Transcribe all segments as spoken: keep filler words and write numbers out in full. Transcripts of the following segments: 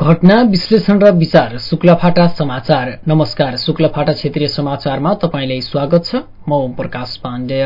घटना विश्लेषण र विचार शुक्लाफाटा समाचार। नमस्कार, शुक्लाफाटा क्षेत्रीय समाचारमा तपाईंलाई स्वागत छ। म ओम प्रकाश पाण्डेय।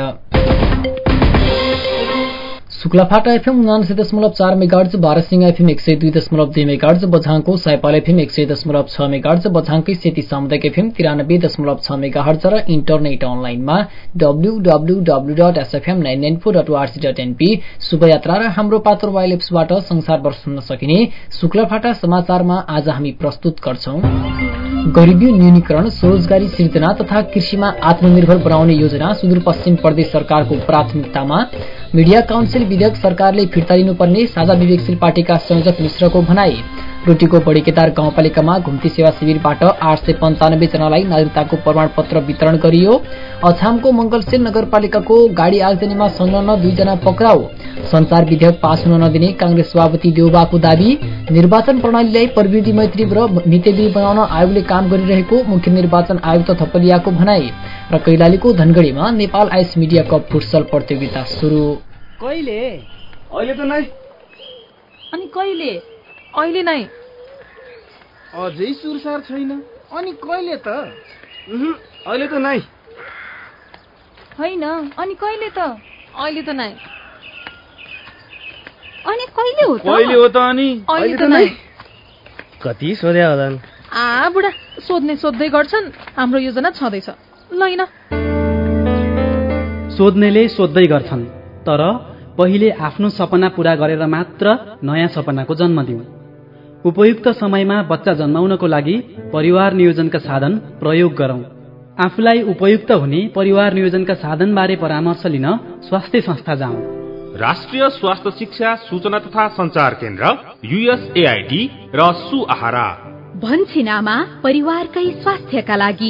शुक्लाफाटा एफएम उनासी दशमलव चार मेगाहर्ज, बारसिंह एफएम एक सय दुई दशमलव दुई मेगाहर्ज, बझाङको सयपाल एफएम एक सय दशमलव छ मेगाहर्ज, बझाङकै सेती सामुदायिक एफएम तिरानब्बे दशमलव छ मेगाहर्ज र इन्टरनेट अनलाइनमा W W W dot SFM nine nine four dot ORG dot NP शुभयात्रा र हाम्रो पात्र मोबाइल एप्सबाट संसारभर सुन्न सकिने शुक्लाफाटा समाचारमा आज हामी प्रस्तुत गर्छौं। गरिबी न्यूनीकरण, स्वरोजगारी सिर्जना तथा कृषिमा आत्मनिर्भर बनाउने योजना सुदूरपश्चिम प्रदेश सरकारको प्राथमिकतामा। मीडिया काउन्सिल विधेयक सरकारले फिर्ता लिनुपर्ने साझा विवेकशील पार्टीका संयोजक मिश्रको भनाई। रोटीको बडीकेदार गाउँपालिकामा घुम्ती सेवा शिविरबाट आठ सय पन्चानब्बे जनालाई नागरिकताको प्रमाणपत्र वितरण गरियो। अछामको मंगलसेन नगरपालिकाको गाड़ी आगजनीमा संलग्न दुईजना पक्राउ। संचार विधेयक पास हुन नदिने कांग्रेस सभापति देउबाको दावी। निर्वाचन प्रणालीलाई प्रविधि मैत्री र मितेबिरी बनाउन आयोगले काम गरिरहेको मुख्य निर्वाचन आयुक्त थपलियाको भनाई। र कैलालीको धनगढ़ीमा Nepal ice media cup futsal प्रतियोगिता सुरु। कहिले? अहिले त नै। अनि कहिले? अहिले नै। अझै सुरसार छैन। अनि कहिले त? अहिले त नै। होइन, अनि कहिले त? अहिले त नै। अनि कहिले हो त? कहिले हो त अनि? अहिले त नै। कति सोध्या होलान्? आ बुढा, सोध्ने सोध्दै गर्छन्। हाम्रो योजना छँदैछ। लैन। सोध्नेले सोध्दै गर्छन्, तर पहिले आफ्नो सपना पूरा गरेर मात्र नयाँ सपनाको जन्म दिउँ। उपयुक्त समयमा बच्चा जन्माउनको लागि परिवार नियोजनका साधन प्रयोग गरौं। आफूलाई उपयुक्त हुने परिवार नियोजनका साधनबारे परामर्श लिन स्वास्थ्य संस्था जाउँ। राष्ट्रिय स्वास्थ्य शिक्षा सूचना तथा संचार केन्द्र युएसएआईडी र सुआहारा भन्छिनामा परिवारकै स्वास्थ्यका लागि।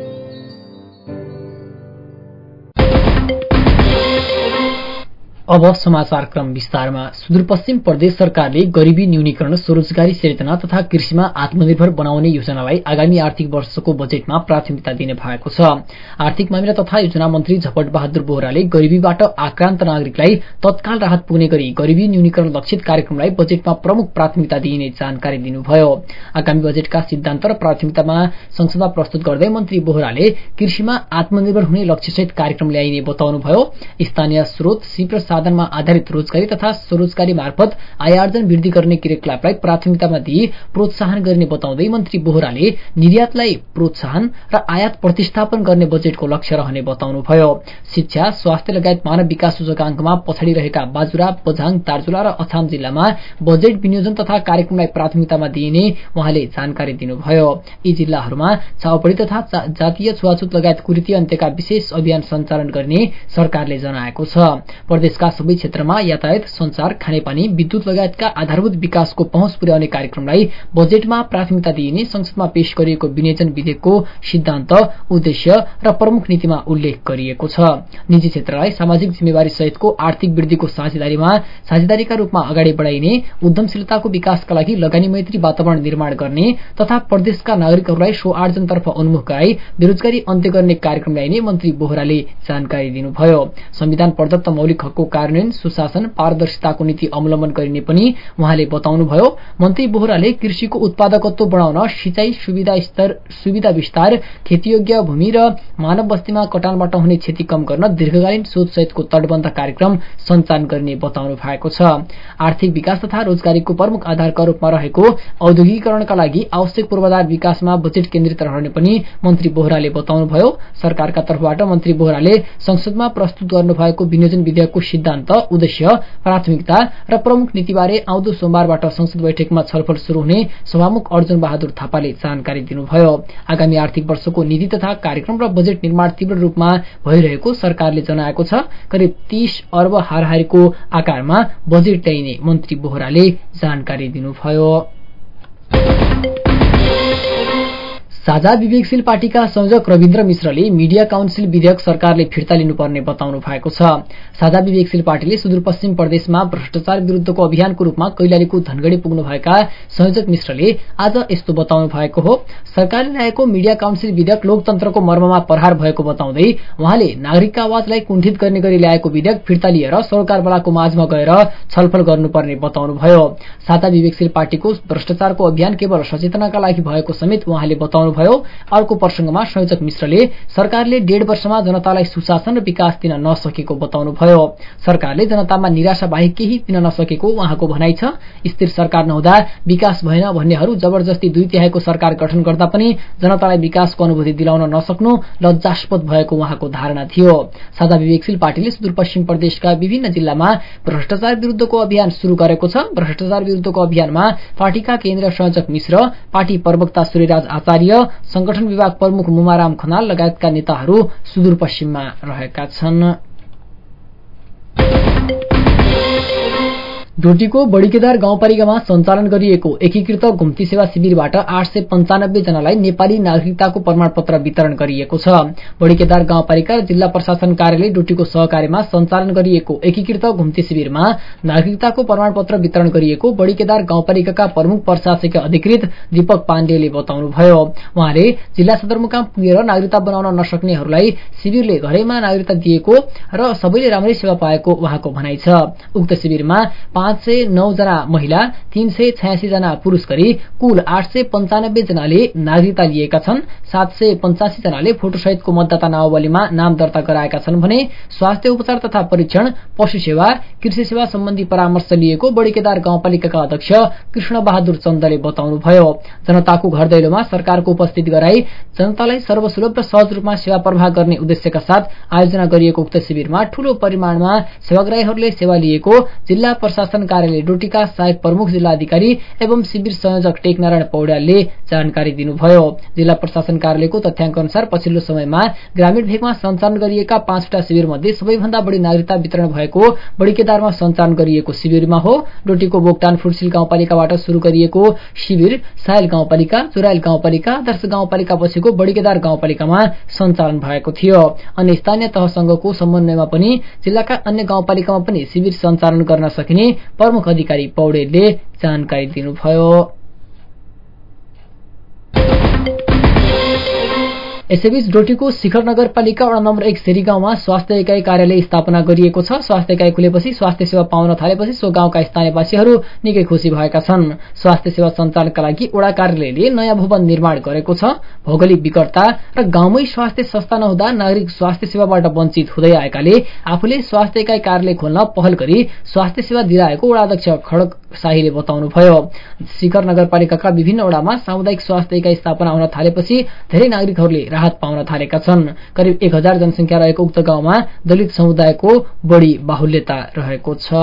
अब समाचार क्रम विस्तारमा। सुदूरपश्चिम प्रदेश सरकारले गरिबी न्यूनीकरण, स्वरोजगारी सिर्जना तथा कृषिमा आत्मनिर्भर बनाउने योजनालाई आगामी आर्थिक वर्षको बजेटमा प्राथमिकता दिने भएको छ। आर्थिक मामिला तथा योजना मन्त्री झपट बहादुर बोहराले गरिबीबाट आक्रान्त नागरिकलाई तत्काल राहत पुग्ने गरी गरिबी न्यूनीकरण लक्षित कार्यक्रमलाई बजेटमा प्रमुख प्राथमिकता दिइने जानकारी दिनुभयो। आगामी बजेटका सिद्धान्त र प्राथमिकतामा संसदमा प्रस्तुत गर्दै मन्त्री बोहराले कृषिमा आत्मनिर्भर हुने लक्ष्यसहित कार्यक्रम ल्याइने बताउनुभयो। स्थानीय स्रोत, सिप र साधनमा आधारित रोजगारी तथा स्वरोजगारी मार्फत आय आर्जन वृद्धि गर्ने क्रियाकलापलाई प्राथमिकतामा दिई प्रोत्साहन गर्ने बताउँदै मन्त्री बोहराले निर्यातलाई प्रोत्साहन र आयात प्रतिस्थापन गर्ने बजेटको लक्ष्य रहने बताउनुभयो। शिक्षा, स्वास्थ्य लगायत मानव विकास सूचकाङ्कमा पछाडि रहेका बाजुरा, बझाङ, दार्चुला र अछाम जिल्लामा बजेट विनियोजन तथा कार्यक्रमलाई प्राथमिकतामा दिइने उहाँले जानकारी दिनुभयो। यी जिल्लाहरूमा छाउपडी तथा जातीय छुवाछुत लगायत कुरीति अन्त्यका विशेष अभियान सञ्चालन गर्ने सरकारले जनाएको छ। प्रदेशका सबै क्षेत्रमा यातायात, संचार, खानेपानी, विद्युत लगायतका आधारभूत विकासको पहुँच पुर्याउने कार्यक्रमलाई बजेटमा प्राथमिकता दिइने संसदमा पेश गरिएको विनियोजन विधेयकको सिद्धान्त, उद्देश्य र प्रमुख नीतिमा उल्लेख गरिएको छ। निजी क्षेत्रलाई सामाजिक जिम्मेवारी सहितको आर्थिक वृद्धिको साझेदारीमा साझेदारीका रूपमा अगाडि बढाइने, उद्यमशीलताको विकासका लागि लगानी मैत्री वातावरण निर्माण गर्ने तथा प्रदेशका नागरिकहरूलाई स्व आर्जनतर्फ उन्मुख गराई बेरोजगारी अन्त्य गर्ने कार्यक्रम ल्याइने मन्त्री बोहराले जानकारी दिनुभयो। संविधान प्रदत्त मौलिक हकको कार्यान्वयन, सुशासन, पारदर्शिताको नीति अवलम्बन गरिने पनि उहाँले बताउनुभयो। मन्त्री बोहराले कृषिको उत्पादकत्व बढाउन सिंचाई सुविधा स्तर सुविधा विस्तार, खेतीयोग्य भूमि र मानव बस्तीमा कटानबाट हुने क्षति कम गर्न दीर्घकालीन सोचसहितको तटबन्ध कार्यक्रम सञ्चालन गर्ने बताउनु भएको छ। आर्थिक विकास तथा रोजगारीको प्रमुख आधारका रूपमा रहेको औद्योगिकीकरणका लागि आवश्यक पूर्वाधार विकासमा बजेट केन्द्रित रहने पनि मन्त्री बोहराले बताउनुभयो। सरकारका तर्फबाट मन्त्री बोहराले संसदमा प्रस्तुत गर्नुभएको विनियोजन विधेयकको सिद्धान्त, उद्देश्य, प्राथमिकता र प्रमुख नीतिबारे आउँदो सोमबारबाट संसद बैठकमा छलफल शुरू हुने सभामुख अर्जुन बहादुर थापाले जानकारी दिनुभयो। आगामी आर्थिक वर्षको नीति तथा कार्यक्रम र बजेट निर्माण तीव्र रूपमा भइरहेको सरकारले जनाएको छ। करिब तीस अर्ब हाराहारीको आकारमा बजेट ल्याइने मन्त्री बोहराले जानकारी दिनुभयो। साझा विवेकशील पार्टीका संयोजक रविन्द्र मिश्रले मिडिया काउन्सिल विधेयक सरकारले फिर्ता लिनुपर्ने बताउनु भएको छ। साझा विवेकशील पार्टीले सुदूरपश्चिम प्रदेशमा भ्रष्टाचार विरुद्धको अभियानको रूपमा कैलालीको धनगढ़ी पुग्नुभएका संयोजक मिश्रले आज यस्तो बताउनु भएको हो। सरकारले ल्याएको मिडिया काउन्सिल विधेयक लोकतन्त्रको मर्ममा प्रहार भएको बताउँदै उहाँले नागरिकका आवाजलाई कुण्ठित गर्ने गरी ल्याएको विधेयक फिर्ता लिएर सरकारवालाको माझमा गएर छलफल गर्नुपर्ने बताउनुभयो। साझा विवेकशील पार्टीको भ्रष्टाचारको अभियान केवल सचेतनाका लागि भएको समेत उहाँले बताउनु भयो। अर्को प्रसंगमा संयोजक मिश्रले सरकारले डेढ वर्षमा जनतालाई सुशासन र विकास दिन नसकेको बताउनुभयो। सरकारले जनतामा निराशा बाहेक केही दिन नसकेको उहाँको भनाइ छ। स्थिर सरकार नहुँदा विकास भएन भन्नेहरू जबरजस्ती दुई तिहाईको सरकार गठन गर्दा पनि जनतालाई विकासको अनुभूति दिलाउन नसक्नु लज्जास्पद भएको उहाँको धारणा थियो। साझा विवेकशील पार्टीले सुदूरपश्चिम प्रदेशका विभिन्न जिल्लामा भ्रष्टाचार विरुद्धको अभियान शुरू गरेको छ। भ्रष्टाचार विरुद्धको अभियानमा पार्टीका केन्द्रीय संयोजक मिश्र, पार्टी प्रवक्ता सूर्यराज आचार्य, संगठन विभाग प्रमुख मुमाराम खनाल लगायतका नेताहरू सुदूरपश्चिममा रहेका छन्। डोटीको बडीकेदार गाउँपालिकामा सञ्चालन गरिएको एकीकृत घुम्ती सेवा शिविरबाट आठ सय पञ्चानब्बे जनालाई नेपाली नागरिकताको प्रमाणपत्र वितरण गरिएको छ। बडीकेदार गाउँपालिका र जिल्ला प्रशासन कार्यालय डोटीको सहकार्यमा सञ्चालन गरिएको एकीकृत घुम्ती शिविरमा नागरिकताको प्रमाणपत्र वितरण गरिएको बडीकेदार गाउँपालिकाका प्रमुख प्रशासकीय अधिकृत दीपक पाण्डेले बताउनुभयो। उहाँले जिल्ला सदरमुकाम पुगेर नागरिकता बनाउन नसक्नेहरूलाई शिविरले घरैमा नागरिकता दिएको र सबैले राम्रै सेवा पाएको उहाँको भनाइ छ। उक्त शिविरमा पाँच सय नौ जना महिला, तीन सय छयासी जना पुरूष गरी कुल आठ सय पञ्चानब्बे जनाले नागरिकता लिएका छन्। सात सय पञ्चासी जनाले फोटोसहितको मतदाता नावलीमा नाम दर्ता गराएका छन् भने स्वास्थ्य उपचार तथा परीक्षण, पशु सेवा, कृषि सेवा सम्बन्धी परामर्श लिएको बडीकेदार गाउँपालिकाका अध्यक्ष कृष्ण बहादुर चन्दले बताउनुभयो। जनताको घर दैलोमा सरकारको उपस्थिति गराई जनतालाई सर्वसुलभ र सहज रूपमा सेवा प्रवाह गर्ने उद्देश्यका साथ आयोजना गरिएको उक्त शिविरमा ठूलो परिमाणमा सेवाग्राहीहरूले सेवा लिएको जिल्ला प्रशासन कार्यालय डोटीका सहायक प्रमुख जिल्ला अधिकारी एवं शिविर संयोजक टेकनारायण पौड्यालले जानकारी दिनुभयो। जिल्ला प्रशासन कार्यालयको तथ्याङ्क अनुसार पछिल्लो समयमा ग्रामीण भेगमा सञ्चालन गरिएका पाँचवटा शिविर मध्ये सबैभन्दा बढी नागरिकता वितरण भएको बडीकेदारमा सञ्चालन गरिएको शिविरमा हो। डोटीको बोक्टान फुटसिल गाउँपालिकाबाट शुरू गरिएको शिविर सायल गाउँपालिका, जोरायल गाउँपालिका, आदर्श गाउँपालिका बसेको बडीकेदार गाउँपालिकामा सञ्चालन भएको थियो। अन्य स्थानीय तहसँगको समन्वयमा पनि जिल्लाका अन्य गाउँपालिकामा पनि शिविर सञ्चालन गर्न सकिने प्रमुख अधिकारी पौडेलले जानकारी दिनुभयो। यसैबीच डोटीको शिखर नगरपालिका वडा नम्बर एक सेरी गाउँमा स्वास्थ्य इकाई कार्यालय स्थापना गरिएको छ। स्वास्थ्य इकाई खुलेपछि स्वास्थ्य सेवा पाउन थालेपछि सो गाउँका स्थानीयवासीहरू निकै खुशी भएका छन्। स्वास्थ्य सेवा सञ्चालनका लागि वडा कार्यालयले नयाँ भवन निर्माण गरेको छ। भौगोलिक विकटता र गाउँमै स्वास्थ्य संस्था नहुँदा नागरिक स्वास्थ्य सेवाबाट वञ्चित हुँदै आएकाले आफूले स्वास्थ्य इकाई कार्यालय खोल्न पहल गरी स्वास्थ्य सेवा दिइरहेको वडा अध्यक्ष खड्ग शाहीले बताउनुभयो। शिखर नगरपालिकाका विभिन्न वडामा सामुदायिक स्वास्थ्य इकाई स्थापना हुन थालेपछि धेरै नागरिकहरूले राहत पाउन थालेका छन्। करिब एक हजार जनसंख्या रहेको उक्त गाउँमा दलित समुदायको बढ़ी बाहुल्यता रहेको छ।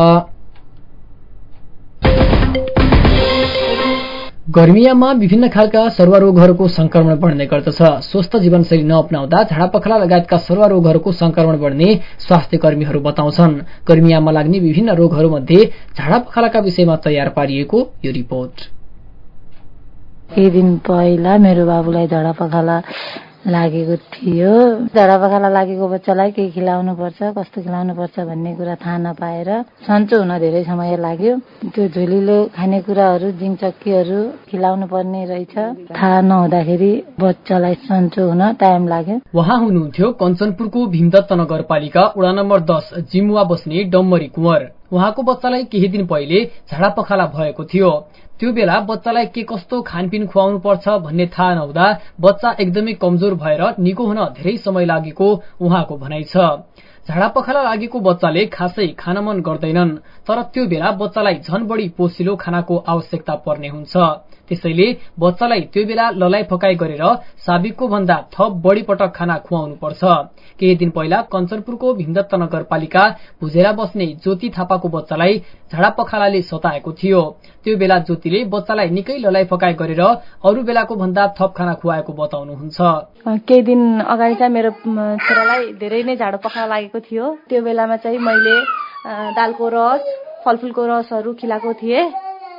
गर्मियामा विभिन्न खालका सरुवा रोगहरूको संक्रमण बढ़ने गर्दछ। स्वस्थ जीवनशैली नअपनाउँदा झाडापखाला लगायतका सरुवा रोगहरूको संक्रमण बढ़ने स्वास्थ्य कर्मीहरू बताउँछन्। गर्मियामा लाग्ने विभिन्न रोगहरूमध्ये झाडापखालाका विषयमा तयार पारिएको यो रिपोर्ट। केही दिन पहिला मेरो बाबुलाई झाडापखाला लागेको थियो। झाडापखाला लागेको बच्चालाई के खिलाउनु पर्छ, कस्तो खिलाउनु पर्छ भन्ने कुरा थाहा नपाएर सन्चो हुन धेरै समय लाग्यो। त्यो झोलिलो खानेकुराहरू, जिङचक्कीहरू खिलाउनु पर्ने रहेछ। थाहा नहुँदाखेरि बच्चालाई सन्चो हुन टाइम लाग्यो। उहाँ हुनुहुन्थ्यो कञ्चनपुरको भीमदत्त नगरपालिका वडा नम्बर दस जिमुवा बस्ने डम्बरी कुँवर। उहाँको बच्चालाई केही दिन पहिले झाडापखाला भएको थियो। त्यो बेला बच्चालाई के कस्तो खानपिन खुवाउनु पर्छ भन्ने थाहा नहुँदा बच्चा एकदमै कमजोर भएर निको हुन धेरै समय लागेको उहाँको भनाइ छ। झाडापखाला लागेको बच्चाले खासै खान मन गर्दैनन्, तर त्यो बेला बच्चालाई झन बढी पोसिलो खानाको आवश्यकता पर्ने हुन्छ। त्यसैले बच्चालाई त्यो बेला ललाइ फकाइ गरेर साबिकको भन्दा थप बढ़ी पटक खाना खुवाउनु पर्छ। केही दिन पहिला कञ्चनपुरको भीमदत्त नगरपालिका भुजेरा बस्ने ज्योति थापाको बच्चालाई झाडापखालाले सताएको थियो। त्यो बेला ज्योतिले बच्चालाई निकै ललाइ फकाइ गरेर अरू बेलाको भन्दा थप खाना खुवाएको बताउनुहुन्छ। केही दिन अगाडि चाहिँ मेरो छोरालाई धेरै नै झाडापखाला लागेको थियो। त्यो बेलामा चाहिँ मैले दालको रस, फलफुलको रसहरू खिलाएको थिएँ।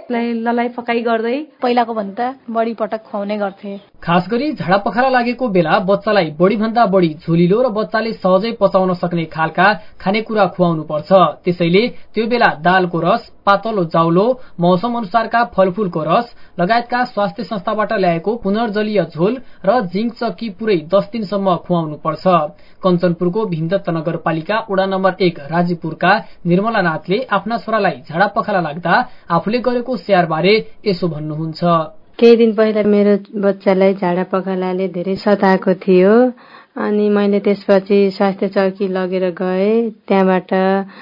त्यसलाई ललाइ पकाइ गर्दै पहिलाको भन्दा बढी पटक खुवाउने गर्थे। खास गरी झाडा पखाला लागेको बेला बच्चालाई बढी भन्दा बढी झोलिलो र बच्चाले सहजै पचाउन सक्ने खालका खानेकुरा खुवाउनु पर्छ। त्यसैले त्यो बेला दालको रस, पातलो चाउलो, मौसम अनुसारका फलफूलको रस लगायतका स्वास्थ्य संस्थाबाट ल्याएको पुनर्जलीय झोल र जिंक चक्की पुरै दस दिनसम्म खुवाउनु पर्छ। कञ्चनपुरको भीमदत्त नगरपालिका वडा नम्बर एक राजीपुरका निर्मला नाथले आफ्ना छोरालाई झाडा पखाला लाग्दा आफूले गरेको स्याहार बारे यसो भन्नुहुन्छ। केही दिन पहिला मेरो बच्चालाई झाडा पखालाले धेरै सताएको थियो अनि मैले त्यसपछि स्वास्थ्य चौकी लगेर गए। त्यहाँबाट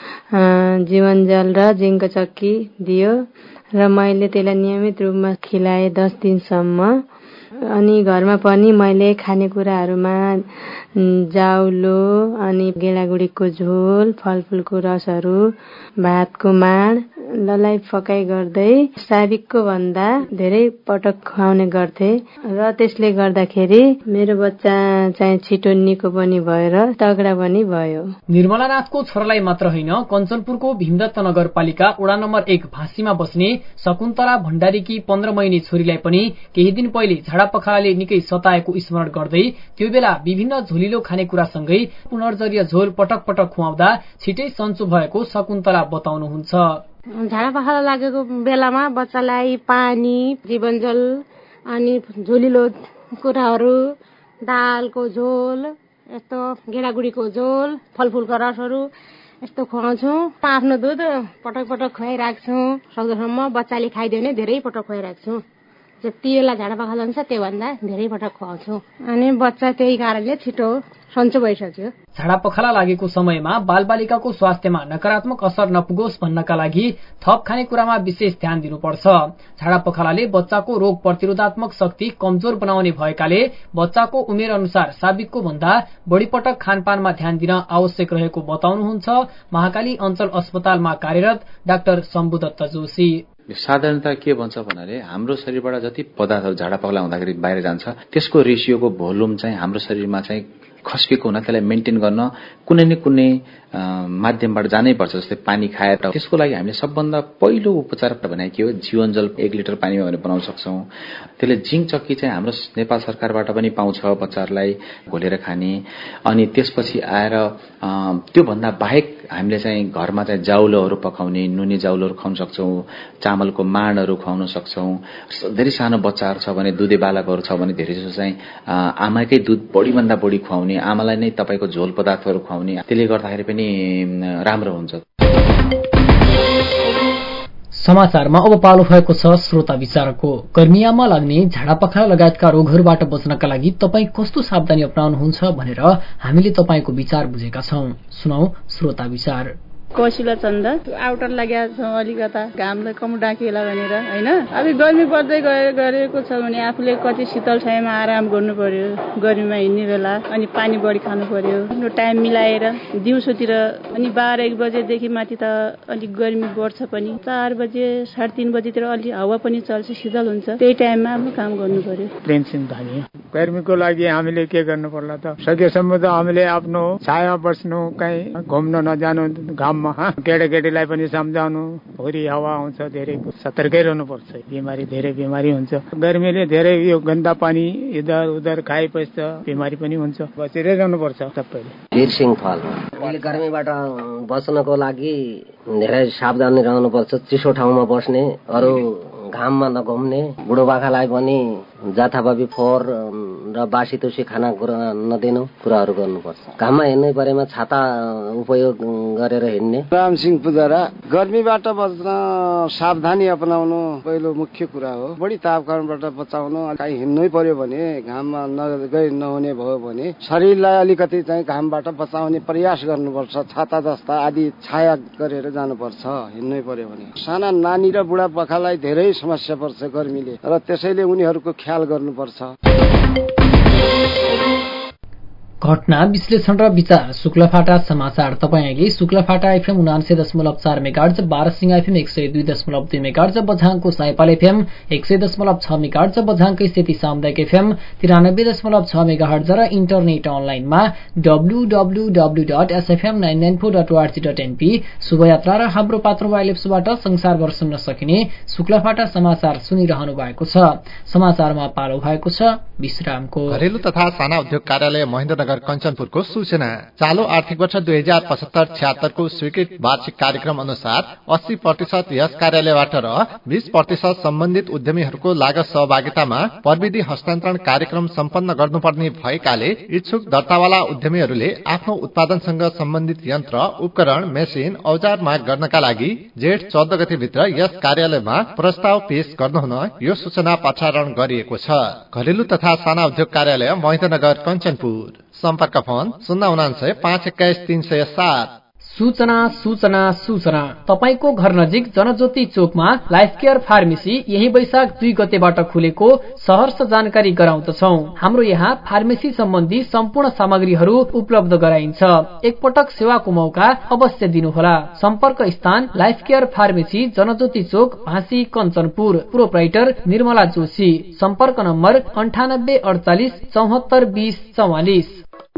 जीवनजल र जिंक चक्की दियो र मैले त्यसलाई नियमित रूपमा खिलाए दस दिनसम्म। अनि घरमा पनि मैले खानेकुराहरूमा जाउलो अनि गेडागुडीको झोल, फलफूलको रसहरू, भातको माड ललाई पकाइ गर्दै साबिकको भन्दा धेरै पटक खुवाउने गर्थे र त्यसले गर्दाखेरि मेरो बच्चा चाहिँ छिटो निको पनि भयो र तगडा पनि भयो। निर्मला नाथको छोरालाई मात्र होइन, कञ्चनपुरको भीमदत्त नगरपालिका वडा नम्बर एक भाँसीमा बस्ने शकुन्तला भण्डारीकी पन्ध्र महिने छोरीलाई पनि केही दिन पहिले झाडा पखालाले निकै सताएको स्मरण गर्दै त्यो बेला विभिन्न झोलिलो खानेकुरासँगै पुनर्जलीय झोल पटक पटक खुवाउँदा छिटै सन्चो भएको शकुन्तला बताउनुहुन्छ। झाडा पखाला लागेको बेलामा बच्चालाई पानी, जीवनजल अनि झोलिलो कुराहरू, दालको झोल, यस्तो गेडागुडीको झोल, फलफूलको रसहरू यस्तो खुवाउँछु। आफ्नो दुध पटक पटक खुवाइराख्छु। सक्दोसम्म बच्चाले खाइदियो भने धेरै पटक खुवाइराख्छु। जति बेला झाडा पखाला हुन्छ त्योभन्दा धेरै पटक खुवाउँछु अनि बच्चा त्यही कारणले छिटो सन्चो भइसक्यो। झाडा पखाला लागेको समयमा बालबालिकाको स्वास्थ्यमा नकारात्मक असर नपुगोस् भन्नका लागि थप खानेकुरामा विशेष ध्यान दिनुपर्छ। झाडा पखालाले बच्चाको रोग प्रतिरोधात्मक शक्ति कमजोर बनाउने भएकाले बच्चाको उमेर अनुसार साबिकको भन्दा बढी पटक खानपानमा ध्यान दिन आवश्यक रहेको बताउनुहुन्छ महाकाली अञ्चल अस्पतालमा कार्यरत डाक्टर शम्भुदत्त जोशी। साधारणतः के भन्छ भन्नाले हाम्रो शरीरबाट जति पदार्थहरू झाडा पखाला हुँदाखेरि बाहिर जान्छ त्यसको रेसियोको भोल्युम चाहिँ हाम्रो शरीरमा चाहिँ खस्किएको हुन त्यसलाई मेन्टेन गर्न कुनै न कुनै माध्यमबाट जानै पर्छ। जस्तै पानी खाएर त्यसको लागि हामीले सबभन्दा पहिलो उपचार भने के हो, जीवनजल एक लिटर पानीमा भने बनाउन सक्छौं। त्यसले जिंक चक्की चाहिँ हाम्रो नेपाल सरकारबाट पनि पाउँछ बच्चाहरूलाई घोलेर खाने। अनि त्यसपछि आएर त्यो भन्दा बाहेक हामीले चाहिँ घरमा चाहिँ जाउलोहरू पकाउने, नुनी जाउलोहरू खुवाउन सक्छौं, चामलको माडहरू खुवाउन सक्छौं। धेरै सानो बच्चाहरू छ भने, दुधे बालकहरू छ भने धेरै जसो चाहिँ आमाकै दुध बढी भन्दा बढी खुवाउने, आमालाई नै तपाईको झोल पदार्थहरू खुवाउने, त्यसले गर्दाखेरि पनि राम्रो हुन्छ। समाचारमा अब पालो भएको छ श्रोता विचारको। गर्मियामा लाग्ने झाडा पखाला लगायतका रोगहरूबाट बच्नका लागि तपाईँ कस्तो सावधानी अपनाउनुहुन्छ भनेर हामीले तपाईँको विचार बुझेका छौं। सुनौ श्रोता विचार। कौशिला चन्द आउटर लाग्या छ अलिकता घामले कम डाकिएला भनेर हैन। अब गर्मी बढ्दै गएको छ भने आफूले कति शीतल छायामा आराम गर्नु पर्यो गर्मीमा हिँड्ने बेला। अनि पानी बढी खानु पर्यो आफ्नो टाइम मिलाएर दिउँसोतिर। अनि बाह्र एक बजेदेखि माथि त अलिक गर्मी बढ्छ पनि। चार बजे साढे तीन बजेतिर अलि हावा पनि चल्छ, शीतल हुन्छ। त्यही टाइममा आफ्नो काम गर्नु पर्यो। प्रेमसिंह धामी। गर्मीको लागि हामीले के गर्नु पर्ला त, सकेसम्म त हामीले आफ्नो छाया बस्नु, कहीँ घुम्न नजानु घाममा। केटाकेटीलाई पनि सम्झाउनु, भोलि हावा आउँछ, धेरै सतर्कै रहनुपर्छ। बिमारी धेरै बिमारी हुन्छ। गर्मीले धेरै यो गन्दा पानी इधर उधर खाएपछि बिमारी पनि हुन्छ। बचेरै रहनुपर्छ सबैले। वीरसिंह फल। अहिले गर्मीबाट बच्नको लागि धेरै सावधानी रहनुपर्छ। चिसो ठाउँमा बस्ने, अरू घाममा नघुम्ने, बुढोपाकालाई पनि जथाभावी फोहोर र बासी तुसी खाना कुरा नदिनु कुराहरू गर्नुपर्छ। घाममा हिँड्नै परेमा छाता उपयोग गरेर हिँड्ने। रामसिंह पुजारा। गर्मीबाट बच्न सावधानी अपनाउनु पहिलो मुख्य कुरा हो। बढी तापक्रमबाट बचाउनु, कहीँ हिँड्नै पर्यो भने घाममा नगई नहुने भयो भने शरीरलाई अलिकति चाहिँ घामबाट बचाउने प्रयास गर्नुपर्छ। छाता जस्ता आदि छाया गरेर जानुपर्छ हिँड्नै पर्यो भने। साना नानी र बुढापाकालाई धेरै समस्या पर्छ गर्मीले, र त्यसैले उनीहरूको ख्याल गर्नुपर्छ। घटना विश्लेषण र विचार शुक्लफाटा समाचार तपाईँ अहिले शुक्लफाटा एफएम उनान्से दशमलव चार मेगाहर्ज बारसिंह एफएम एक सय दुई दशमलव दुई मेगाहर्ज बझाङको साइपाल एफएम एक सय दशमलव छ मेगाहर्ज बझाङकै सेती सामुदायिक एफएम तिरानब्बे दशमलव छ मेगाहर्ज र इन्टरनेट अनलाइनमा W W W dot SFM nine nine four dot ORG dot NP शुभयात्रा र हाम्रो पात्र वाइलेप्सबाट संसारभर सुन्न सकिने शुक्लफाटा समाचार सुनिरहनु भएको छ। समाचारमा पालो भएको छ विश्रामको। घरेलु तथा साना उद्योग कार्यालय महेन्द्रनगर कञ्चनपुरको सूचना। चालू आर्थिक वर्ष दुई हजार पचहत्तर छिहत्तरको स्वीकृत वार्षिक कार्यक्रम अनुसार अस्सी प्रतिशत यस कार्यालयबाट र बीस प्रतिशत सम्बन्धित उद्यमीहरूको लागत सहभागितामा प्रविधि हस्तान्तरण कार्यक्रम सम्पन्न गर्नुपर्ने भएकाले इच्छुक दर्तावाला उद्यमीहरूले आफ्नो उत्पादनसँग सम्बन्धित यन्त्र उपकरण मेसिन औजार माग गर्नका लागि जेठ चौध गतेभित्र यस कार्यालयमा प्रस्ताव पेश गर्नुहुन यो सूचना प्रसारण गरिएको छ। घरेलु तथा साना उद्योग कार्यालय महेन्द्रनगर कञ्चनपुर। सम्पर्क फोन शून्य उनान्सय पाँच एक्काइस तीन सय सात। सूचना सूचना सूचना तपाईको घर नजिक जनज्योति चोकमा लाइफ केयर फार्मेसी यही वैशाख दुई गतेबाट खुलेको सहर्ष जानकारी गराउँदछौ। हाम्रो यहाँ फार्मेसी सम्बन्धी सम्पूर्ण सामग्रीहरू उपलब्ध गराइन्छ। एकपटक सेवाको मौका अवश्य दिनुहोला। सम्पर्क स्थान लाइफ केयर फार्मेसी जनज्योति चोक भाँसी कञ्चनपुर। प्रोप्राइटर निर्मला जोशी। सम्पर्क नम्बर अन्ठानब्बे अडचालिस चौहत्तर बीस चौवालिस।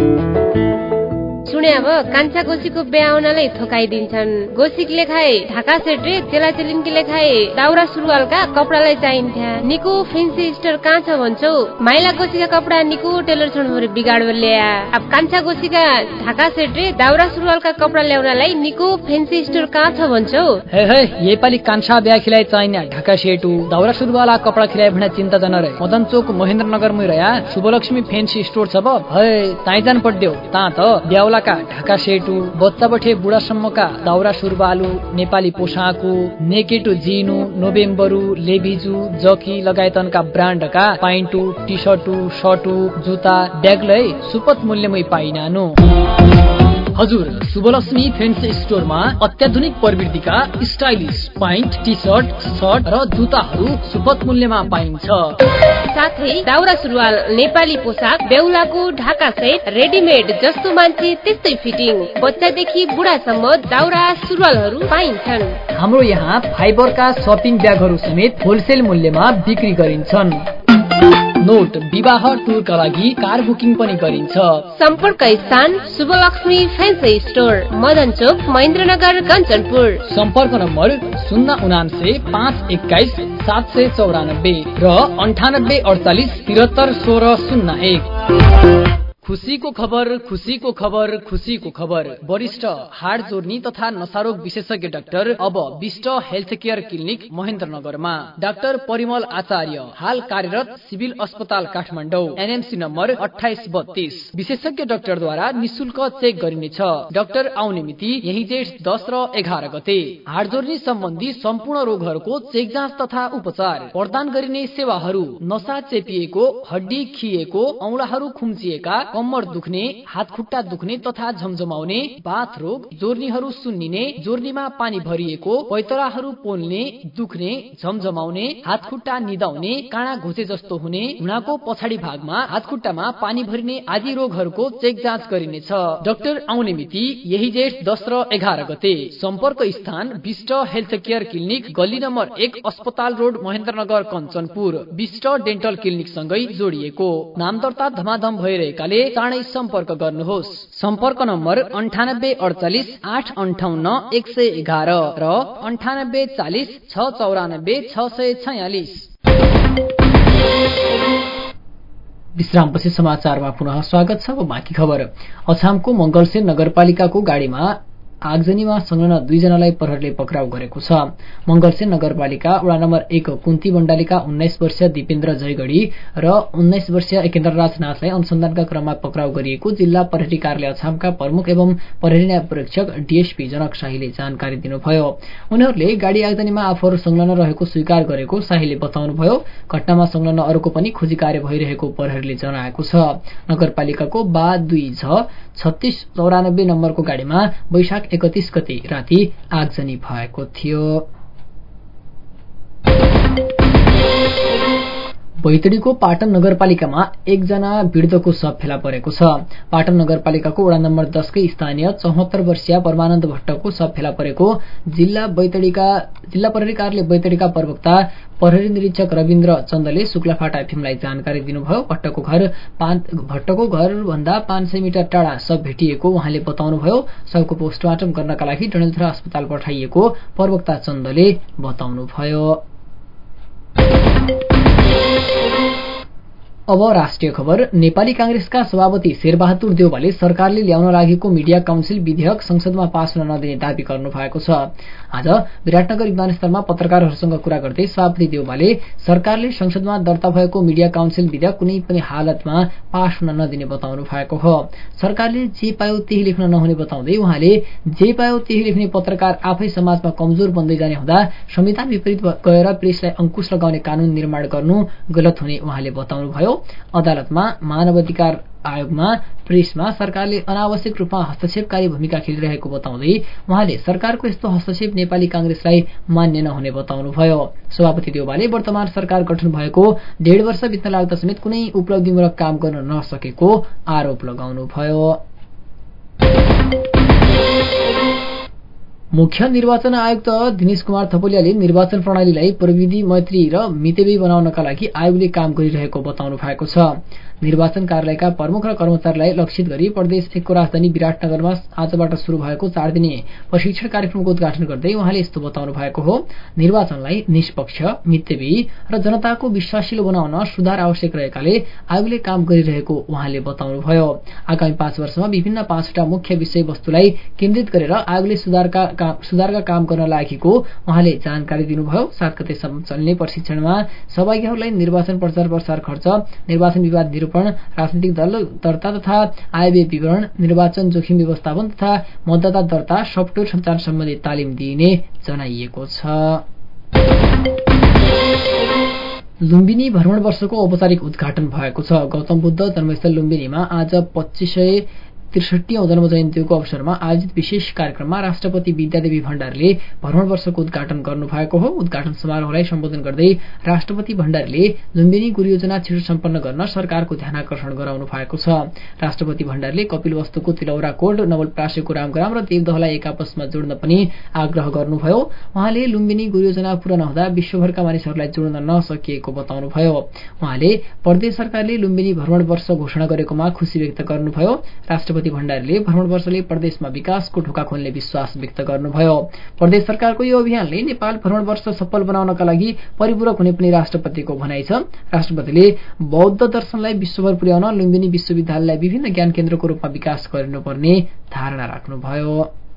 सुने अब कान्छा गोसीको बिहा आउनलाई थोकाइदिन्छन्। गोसीले खाए ढाका सेट रे चेला चेलिनकीले खाए दाउरा सुरुवालका कपडालाई चाहिन्थ्या। निको फेन्सी स्टोर कहाँ छ भन्छौ? माइला गोसीका कपडा निको टेलर छोड्नु बिगाड ल्याया। अब कान्छा गोसीका ढाका सेट रे दाउरा सुरुवालका कपडा ल्याउनलाई निको फेन्सी स्टोर कहाँ छ भन्छौ? हे हे नेपाली कान्छा बिहा खिलाइ चाहिने ढाका सेटु दाउरा सुरुवाला कपडा खिलाइ भने चिन्ता जन रे। मदन चोक महेन्द्रनगर मै रया शुभलक्ष्मी फेन्सी स्टोर छ ब। हे ताइजान पड्यो ता त ब्याउला ढाका सेटु बच्चा बठे बुढासम्मका दाउरा सुरुवालु नेपाली पोसाकु नेकेटु जिनु नोभेम्बरु लेभिजु जकी लगायतनका ब्रान्डका पाइन्टु टी सर्टु सर्टु जुत्ता ब्यागलै सुपथ मूल्यमै पाइनानु। हजुर शुभलक्ष्मी फेन्सी स्टोरमा अत्याधुनिक प्रविधिका stylish pant T shirt shirt र जुत्ताहरू सुपथ मूल्यमा पाइन्छ। साथै दाउरा सुरुवाल नेपाली पोसाक बेहुलाको ढाका सेट रेडिमेड जस्तो मान्छे त्यस्तै फिटिङ बच्चादेखि बुढासम्म दाउरा सुरुवालहरू पाइन्छन्। हाम्रो यहाँ फाइबरका शपिङ ब्यागहरू समेत होलसेल मूल्यमा बिक्री गरिन्छन्। नोट विवाह टुरका लागि कार बुकिङ पनि गरिन्छ। सम्पर्क स्थान शुभलक्ष्मी फेन्सी स्टोर मदन चोक महेन्द्रनगर कञ्चनपुर। सम्पर्क नम्बर शून्य उनान्से पाँच एक्काइस सात सय चौरानब्बे र अन्ठानब्बे अडचालिस त्रिहत्तर सोह्र शून्य एक। खुशीको खबर खुशीको खबर खुशीको खबर। वरिष्ठ हाड जोर्नी तथा नसारोग विशेषज्ञ डाक्टर अब विष्ट हेल्थ केयर क्लिनिक महेन्द्रनगरमा। डाक्टर परिमल आचार्य हाल कार्यरत सिभिल अस्पताल काठमाडौँ एनएमसी नम्बर अठाइस बत्तीस। विशेषज्ञ डाक्टरद्वारा निशुल्क चेक गरिनेछ। डाक्टर आउने मिति यही जेठ दस र एघार गते। हाड जोर्नी सम्बन्धी सम्पूर्ण रोगहरूको चेक जाँच तथा उपचार प्रदान गरिने सेवाहरू नसा चेपिएको हड्डी खिएको औँलाहरू खुम्चिएका कम्मर दुख्ने हात खुट्टा दुख्ने तथा झमझमाउने बाथ रोग जोर्नीहरू सुन्निने जोर्नीमा पानी भरिएको पैतराहरू पोल्ने दुख्ने झमझमाउने हात खुट्टा निदाउने काँडा घुसे जस्तो हुने घुँडाको पछाडि भागमा हात खुट्टामा पानी भरिने आदि रोगहरूको चेक जाँच गरिनेछ। डाक्टर आउने मिति यही जेठ दस र एघार गते। सम्पर्क स्थान विष्ट हेल्थ केयर क्लिनिक गल्ली नम्बर एक अस्पताल road Mahendranagar Kanchanpur. Bista dental clinic सँगै जोडिएको। नाम दर्ता धमाधम भइरहेकाले चाँडै सम्पर्क गर्नुहोस्। सम्पर्क नम्बर अन्ठानब्बे अडचालिस आठ अन्ठाउन्न एक सय एघार र अन्ठानब्बे चालिस छ चौरानब्बे छ सय छयालिस। विश्रामपछि समाचारमा पुनः स्वागत छ। बाँकी खबर। अछामको मंगलसेन नगरपालिकाको गाडीमा आगजनीमा संलग्न दुईजनालाई प्रहरीले पक्राउ गरेको छ। मंगलसेन नगरपालिका वडा नम्बर एक कुन्ती बण्डालीका उन्नाइस वर्षीय दिपेन्द्र जयगढ़ी र उन्नाइस वर्षीय एकेन्द्रराज नाथलाई अनुसन्धानका क्रममा पक्राउ गरिएको जिल्ला प्रहरी कार्यालय अछामका प्रमुख एवं प्रहरी न्याय परीक्षक डीएसपी जनक शाहीले जानकारी दिनुभयो। उनीहरूले गाड़ी आगजनीमा आफूहरू संलग्न रहेको स्वीकार गरेको शाहीले बताउनुभयो। घटनामा संलग्न अरूको पनि खोजी कार्य भइरहेको प्रहरीले जनाएको छ। नगरपालिकाको बा दुई छ छत्तीस चौरानब्बे नम्बरको गाड़ीमा वैशाख एकतीस गते राति आगजनी भएको थियो। बैतडीको पाटन नगरपालिकामा एकजना वृद्धको शव फेला परेको छ। पाटन नगरपालिकाको वडा नम्बर दसकै स्थानीय चौहत्तर वर्षीय परमानन्द भट्टको शव फेला परेको जिल्ला बैतडीका जिल्ला प्रहरी कार्यालय बैतडीका प्रवक्ता प्रहरी निरीक्षक रविन्द्र चन्दले शुक्लाफाटा एफएमलाई जानकारी दिनुभयो। भट्टको घर भट्टको घरभन्दा पाँच सय मिटर टाढा शव भेटिएको उहाँले बताउनुभयो। शवको पोस्टमार्टम गर्नका लागि डडेलधुरा अस्पताल पठाइएको प्रवक्ता चन्दले बताउनुभयो। अब राष्ट्रिय खबर। नेपाली कांग्रेसका सभापति शेरबहादुर देउवाले सरकारले ल्याउन लागेको मिडिया काउन्सिल विधेयक संसदमा पास हुन नदिने दावी गर्नु भएको छ। आज विराटनगर विमानस्थलमा पत्रकारहरूसँग कुरा गर्दै सभापति देउवाले सरकारले संसदमा दर्ता भएको मिडिया काउन्सिल विधेयक कुनै पनि हालतमा पास हुन नदिने बताउनु भएको हो। सरकारले जे पायो त्यही लेख्न नहुने बताउँदै उहाँले जे पायो त्यही लेख्ने पत्रकार आफै समाजमा कमजोर बन्दै जाने हुँदा संविधान विपरीत गएर प्रेसलाई अंकुश लगाउने कानून निर्माण गर्नु गलत हुने उहाँले बताउनुभयो। अदालतमा मानवाधिकार आयोगमा प्रेसमा सरकारले अनावश्यक रूपमा हस्तक्षेपकारी भूमिका खेलिरहेको बताउँदै उहाँले सरकारको यस्तो हस्तक्षेप नेपाली कांग्रेसलाई मान्य नहुने बताउनुभयो। सभापति देउवाले वर्तमान सरकार गठन भएको डेढ वर्ष बित्न लाग्दा समेत कुनै उपलब्धिमूलक काम गर्न नसकेको आरोप लगाउनुभयो। मुख्य निर्वाचन आयुक्त दिनेश कुमार थपलियाले निर्वाचन प्रणालीलाई प्रविधि मैत्री र मितव्ययी बनाउनका लागि आयोगले काम गरिरहेको बताउनु भएको छ। निर्वाचन कार्यालयका प्रमुख र कर्मचारीलाई लक्षित गरी प्रदेश एकको राजधानी विराटनगरमा आजबाट शुरू भएको चार दिने प्रशिक्षण कार्यक्रमको उद्घाटन गर्दै उहाँले यस्तो बताउनु भएको हो। निर्वाचनलाई निष्पक्ष, मितव्ययी र जनताको विश्वासिलो बनाउन सुधार आवश्यक रहेकाले आयोगले काम गरिरहेको उहाँले बताउनुभयो। आगामी पाँच वर्षमा विभिन्न पाँचवटा मुख्य विषयवस्तुलाई केन्द्रित गरेर आयोगले सुधारका सुधारका काम गर्न लागेको उहाँले जानकारी दिनुभयो। सात गतेसम्म चल्ने प्रशिक्षणमा सहभागीहरूलाई निर्वाचन प्रचार प्रसार खर्च, निर्वाचन विवाद निरूपण, राजनीतिक दल दर्ता तथा आयव्यय विवरण, निर्वाचन जोखिम व्यवस्थापन तथा मतदाता दर्ता सफ्टवेयर सञ्चालन सम्बन्धी तालिम दिइने जनाइएको छ। लुम्बिनी भ्रमण वर्षको औपचारिक उद्घाटन भएको छ। गौतम बुद्ध जन्मस्थल लुम्बिनीमा आज पच्चीस सय त्रिसठीऔं जन्म जयन्तीको अवसरमा आयोजित विशेष कार्यक्रममा राष्ट्रपति विद्यादेवी भण्डारीले भ्रमण वर्षको उद्घाटन गर्नुभएको हो। उद्घाटन समारोहलाई सम्बोधन गर्दै राष्ट्रपति भण्डारीले लुम्बिनी गुरु योजना छिटो सम्पन्न गर्न सरकारको ध्यानाकर्षण गराउनु भएको छ। राष्ट्रपति भण्डारीले कपिलवस्तुको तिलौरा कोट, नवलपरासीको रामग्राम र देवदहलाई एक आपसमा जोड्न पनि आग्रह गर्नुभयो। उहाँले लुम्बिनी गुरु योजना पूरा नहुँदा विश्वभरका मानिसहरूलाई जोड्न नसकिएको बताउनुभयो। उहाँले प्रदेश सरकारले लुम्बिनी भ्रमण वर्ष घोषणा गरेकोमा खुशी व्यक्त गर्नुभयो। राष्ट्रपति भण्डारीले भ्रमण वर्षले प्रदेशमा विकासको ढोका खोल्ने विश्वास व्यक्त गर्नुभयो। प्रदेश सरकारको यो अभियानले नेपाल भ्रमण वर्ष सफल बनाउनका लागि परिपूरक हुने पनि राष्ट्रपतिको भनाइ छ। राष्ट्रपतिले बौद्ध दर्शनलाई विश्वभर पुर्याउन लुम्बिनी विश्वविद्यालयलाई विभिन्न ज्ञान केन्द्रको रूपमा विकास गर्नुपर्ने धारणा राख्नुभयो।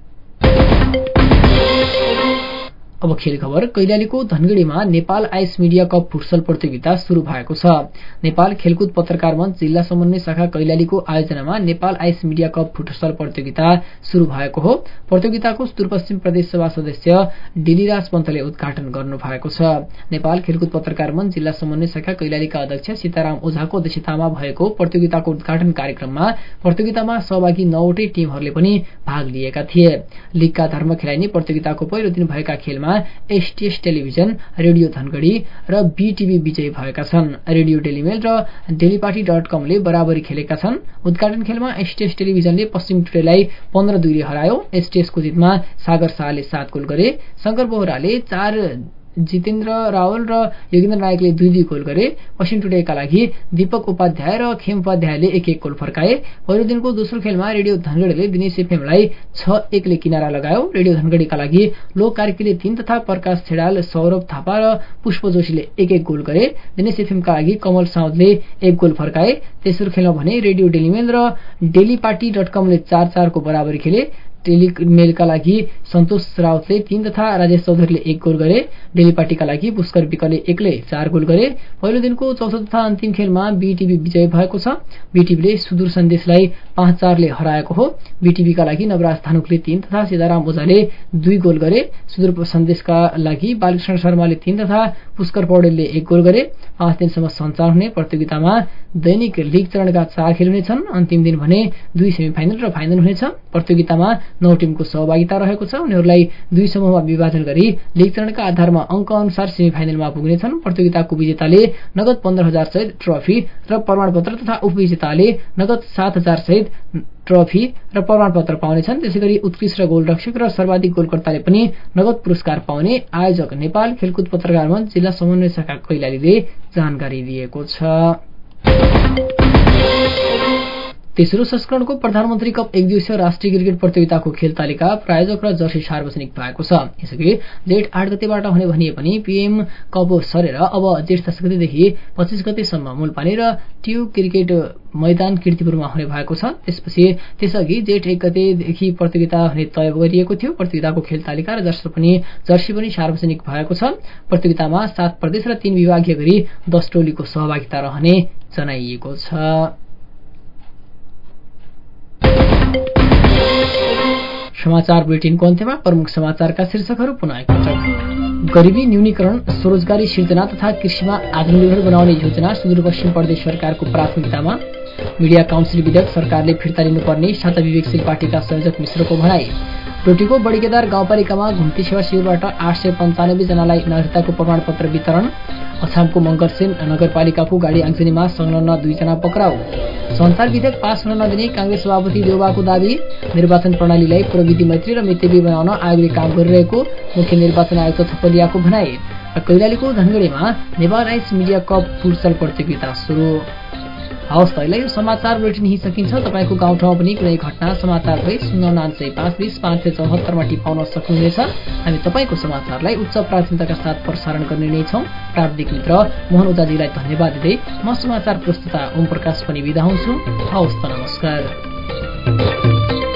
अब खेल खबर। कैलालीको धनगढ़ीमा Nepal ice media cup futsal प्रतियोगिता शुरू भएको छ। नेपाल खेलकुद पत्रकार मञ्च जिल्ला समन्वय शाखा कैलालीको आयोजनामा Nepal ice media cup futsal प्रतियोगिता शुरू भएको हो। प्रतियोगिताको सुदूरपश्चिम प्रदेश सभा सदस्य डिलिराज पन्तले उद्घाटन गर्नु भएको छ। नेपाल खेलकुद पत्रकार मञ्च जिल्ला समन्वय शाखा कैलालीका अध्यक्ष सीताराम ओझाको अध्यक्षतामा भएको प्रतियोगिताको उद्घाटन कार्यक्रममा प्रतियोगितामा सहभागी नौवटै टिमहरूले पनि भाग लिएका थिए। लीगका धर्म खेलाइने प्रतियोगिताको पहिलो दिन भएका खेलमा एसटीएस टेलिभिजन, रेडियो धनगढ़ी र बीटीभी विजयी भएका छन्। रेडियो डेलीमेल र डेलीपार्टी डट कमले बराबरी खेलेका छन्। उद्घाटन खेलमा एसटीएस टेलिभिजनले पश्चिम टुडेलाई पन्ध्र दुईले हरायो। एसटीएसको जितमा सागर शाहले सात गोल गरे। शंकर बोहराले चार, जितेन्द्र रावल र योगेन्द्र नायकले दुई दुई गोल गरे। पश्चिम टुडेका लागि दीपक उपाध्याय र खेम उपाध्यायले एक एक गोल फर्काए। पहिलो दिनको दोस्रो खेलमा रेडियो धनगढ़ीले दिनेश एफएमलाई छ एकले किनारा लगायो। रेडियो धनगढ़ीका लागि लोक कार्कीले तीन तथा प्रकाश छेडाल, सौरभ थापा र पुष्प जोशीले एक एक गोल गरे। दिनेश एफएमका लागि कमल साउदले एक गोल फर्काए। तेस्रो खेलमा भने रेडियो डेलीमेल र डेली पार्टी डट कमले चार चारको बराबरी खेले। टेलिमेलका लागि सन्तोष राउतले तीन तथा राजेश चौधरीले एक गोल गरे। डेली पार्टीका लागि पुष्कर विकले एकले चार गोल गरे। पहिलो दिनको चौथो तथा अन्तिम खेलमा बीटीभी विजय भएको छ। बीटीभीले सुदूर सन्देशलाई पाँच चारले हराएको हो। बीटीभीका लागि नवराज धानुकले तीन तथा सीताराम ओझाले दुई गोल गरे। सुदूर सन्देशका लागि बालकृष्ण शर्माले तीन तथा पुष्कर पौडेलले एक गोल गरे। पाँच दिनसम्म सञ्चालन हुने प्रतियोगितामा दैनिक लीग चरणका चार खेल हुनेछन्। अन्तिम दिन भने दुई सेमी फाइनल र फाइनल हुनेछ। प्रतियोगितामा नौ टिमको सहभागिता रहेको छ। उनीहरूलाई दुई समूहमा विभाजन गरी लीग चरणका आधारमा अङ्क अनुसार सेमी फाइनलमा पुग्नेछन्। प्रतियोगिताको विजेताले नगद पन्ध्र हजार सहित ट्रफी र प्रमाणपत्र तथा उपविजेताले नगद सात हजार सहित ट्रफी र प्रमाणपत्र पाउनेछन्। त्यसैगरी उत्कृष्ट गोलरक्षक र सर्वाधिक गोलकर्ताले पनि नगद पुरस्कार पाउने आयोजक नेपाल खेलकुद पत्रकार मञ्च जिल्ला समन्वय शाखा कैलालीले जानकारी दिएको छ। तेस्रो संस्करणको प्रधानमन्त्री कप एक दिवसीय राष्ट्रिय क्रिकेट प्रतियोगिताको खेल तालिका प्रायोजक र जर्सी सार्वजनिक भएको छ। यसअघि जेठ आठ गतेबाट हुने भनिए पनि पीएम कप सरेर अब जेठ दस गतेदेखि पच्चीस गतेसम्म मूलपानी र ट्यु क्रिकेट मैदान कीर्तिपुरमा हुने भएको छ। त्यसपछि त्यसअघि जेठ एक गतेदेखि प्रतियोगिता हुने तय गरिएको थियो। प्रतियोगिताको खेल तालिका र जर्सी पनि जर्सी पनि सार्वजनिक भएको छ। प्रतियोगितामा सात प्रदेश र तीन विभागीय गरी दस टोलीको सहभागिता रहने जनाइएको छ। समाचार बुलेटिनको अन्त्यमा प्रमुख समाचारका शीर्षकहरू पुनः एकपटक। गरिबी न्यूनीकरण, स्वरोजगारी सिर्जना तथा कृषिमा आत्मनिर्भर बनाउने योजना सुदूरपश्चिम प्रदेश सरकारको प्राथमिकतामा। मीडिया काउन्सिल विधेयक सरकारले फिर्ता लिनुपर्ने साता विवेकशील पार्टीका संयोजक मिश्रको भनाई। डोटीको बडीकेदार गाउँपालिकामा घुम्ती सेवा शिविरबाट आठ सय पञ्चानब्बे जनालाई नागरिकताको प्रमाणपत्र वितरण। अछामको मंगरसेन नगरपालिकाको गाडी आगजनीमा संलग्न दुईजना पक्राउ। संचार विधेयक पास हुन नदिने कांग्रेस सभापति देउबाको दावी। निर्वाचन प्रणालीलाई प्रविधि मैत्री र मितव्य बनाउन आयोगले काम गरिरहेको मुख्य निर्वाचन आयुक्त थपलियाको भनाई। र कैलालीको धनगढीमा Nepal ice media cup futsal प्रतियोगिता सुरु। हवस्, तैलाई यो समाचार बुलेटिन यही सकिन्छ। तपाईँको गाउँठाउँमा पनि कुनै घटना समाचार भए शून्य उनान्सय पाँच बिस पाँच सय चौहत्तरमा टिपाउन सक्नुहुनेछ। हामी तपाईँको समाचारलाई उच्च प्राथमिकताका साथ प्रसारण गर्ने नै छौँ। प्राविधिक मित्र मोहन उदाजीलाई धन्यवाद दिँदै म समाचार प्रस्तुता ओम प्रकाश पनि बिदा हुन्छु। हवस् त, नमस्कार।